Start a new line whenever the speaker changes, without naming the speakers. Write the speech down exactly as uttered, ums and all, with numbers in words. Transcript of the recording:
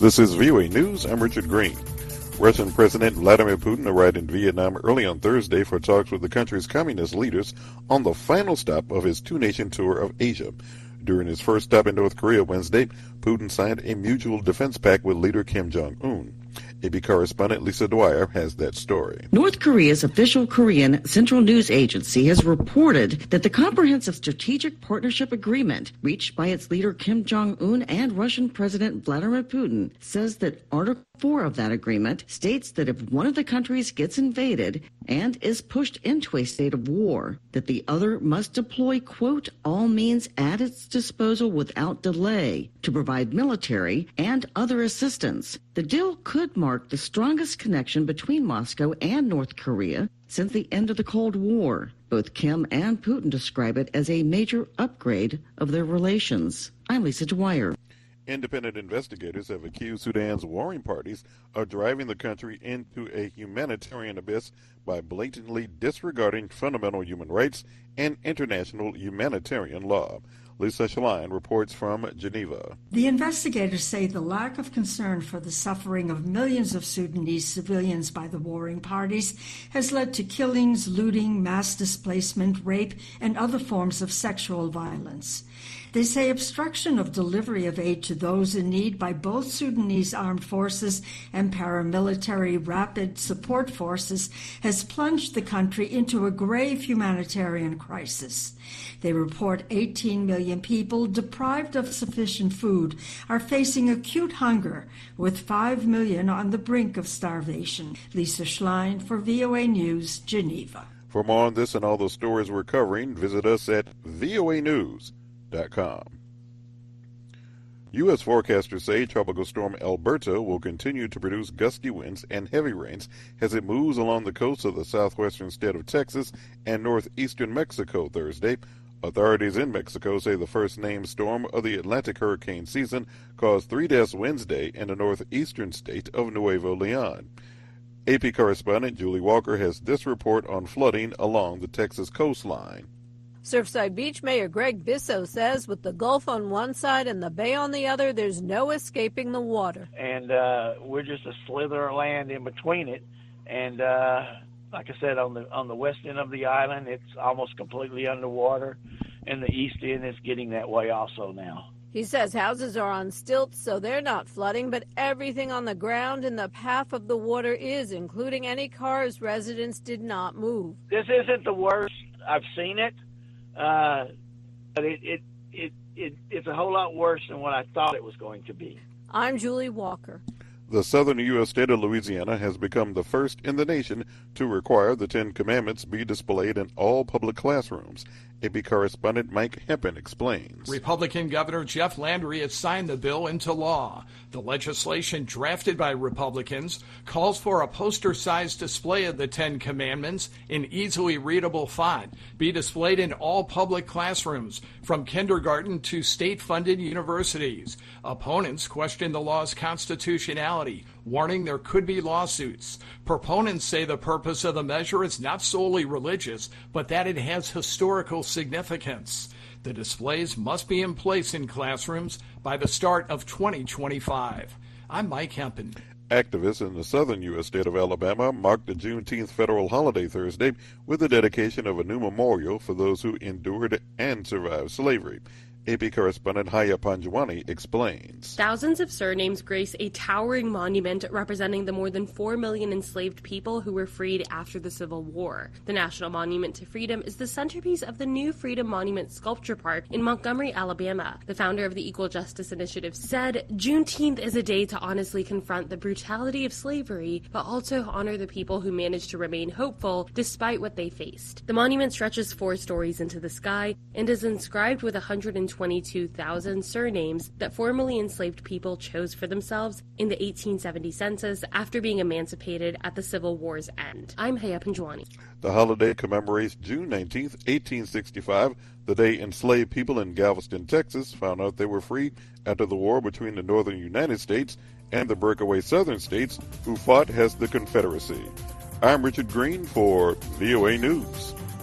This is V O A News. I'm Richard Green. Russian President Vladimir Putin arrived in Vietnam early on Thursday for talks with the country's communist leaders on the final stop of his two-nation tour of Asia. During his first stop in North Korea Wednesday, Putin signed a mutual defense pact with leader Kim Jong-un. A B correspondent Lisa Dwyer has that story.
North Korea's official Korean Central News Agency has reported that the Comprehensive Strategic Partnership Agreement reached by its leader Kim Jong-un and Russian President Vladimir Putin says that Article four of that agreement states that if one of the countries gets invaded and is pushed into a state of war, that the other must deploy, quote, all means at its disposal without delay to provide military and other assistance. The deal could mark the strongest connection between Moscow and North Korea since the end of the Cold War. Both Kim and Putin describe it as a major upgrade of their relations. I'm Lisa Dwyer.
Independent investigators have accused Sudan's warring parties of driving the country into a humanitarian abyss by blatantly disregarding fundamental human rights and international humanitarian law. Lisa Schlein reports from Geneva.
The investigators say the lack of concern for the suffering of millions of Sudanese civilians by the warring parties has led to killings, looting, mass displacement, rape, and other forms of sexual violence. They say obstruction of delivery of aid to those in need by both Sudanese armed forces and paramilitary rapid support forces has plunged the country into a grave humanitarian crisis. They report eighteen million people deprived of sufficient food are facing acute hunger, with five million on the brink of starvation. Lisa Schlein for V O A News, Geneva.
For more on this and all the stories we're covering, visit us at V O A news dot com. U S forecasters say Tropical Storm Alberto will continue to produce gusty winds and heavy rains as it moves along the coast of the southwestern state of Texas and northeastern Mexico Thursday. Authorities in Mexico say the first named storm of the Atlantic hurricane season caused three deaths Wednesday in the northeastern state of Nuevo Leon. A P correspondent Julie Walker has this report on flooding along the Texas coastline.
Surfside Beach Mayor Greg Bisso says with the Gulf on one side and the bay on the other, there's no escaping the water.
And uh, we're just a slither of land in between it. And uh, like I said, on the on the west end of the island, it's almost completely underwater. And the east end is getting that way also now.
He says houses are on stilts, so they're not flooding, but everything on the ground in the path of the water is, including any cars residents did not move.
This isn't the worst. I've seen it. Uh, but it, it, it, it, it's a whole lot worse than what I thought it was going to be.
I'm Julie Walker.
The southern U S state of Louisiana has become the first in the nation to require the Ten Commandments be displayed in all public classrooms. A B correspondent Mike Hempen explains.
Republican Governor Jeff Landry has signed the bill into law. The legislation drafted by Republicans calls for a poster-sized display of the Ten Commandments in easily readable font be displayed in all public classrooms, from kindergarten to state-funded universities. Opponents question the law's constitutionality, warning there could be lawsuits. Proponents say the purpose of the measure is not solely religious, but that it has historical significance. The displays must be in place in classrooms by the start of twenty twenty-five. I'm Mike Hempen.
Activists in the southern U S state of Alabama marked the Juneteenth federal holiday Thursday with the dedication of a new memorial for those who endured and survived slavery. A P correspondent Haya Panjwani explains.
Thousands of surnames grace a towering monument representing the more than four million enslaved people who were freed after the Civil War. The National Monument to Freedom is the centerpiece of the new Freedom Monument Sculpture Park in Montgomery, Alabama. The founder of the Equal Justice Initiative said, Juneteenth is a day to honestly confront the brutality of slavery, but also honor the people who managed to remain hopeful despite what they faced. The monument stretches four stories into the sky and is inscribed with one hundred twenty-two thousand surnames that formerly enslaved people chose for themselves in the eighteen seventy census after being emancipated at the Civil War's end. I'm Haya Panjwani.
The holiday commemorates June nineteenth, eighteen sixty-five, the day enslaved people in Galveston, Texas found out they were free after the war between the northern United States and the breakaway southern states who fought as the Confederacy. I'm Richard Green for V O A News.